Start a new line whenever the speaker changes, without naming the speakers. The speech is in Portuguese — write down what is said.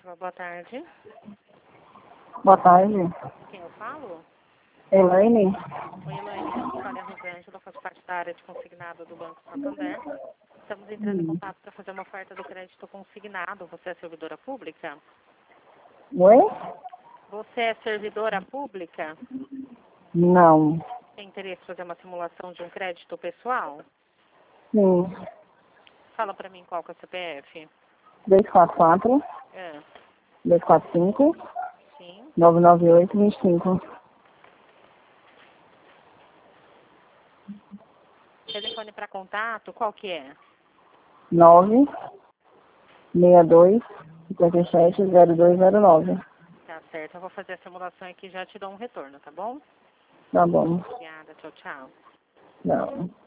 Rosângela, boa tarde.
Boa tarde.
Quem eu falo?
Elaine.
Oi, Elaine, aqui fala a Rosângela, faço parte da área de consignado do Banco Santander. Estamos entrando em contato para fazer uma oferta do crédito consignado. Você é servidora pública?
Oi?
Você é servidora pública?
Não.
Tem interesse em fazer uma simulação de um crédito pessoal?
Sim.
Fala para mim qual que é o CPF.
244
É,
245
sim.
998 25.
Telefone para contato, qual que é?
962 57 0209.
Tá certo, eu vou fazer a simulação aqui e já te dou um retorno, tá bom?
Tá bom.
Obrigada, tchau, tchau.
Não.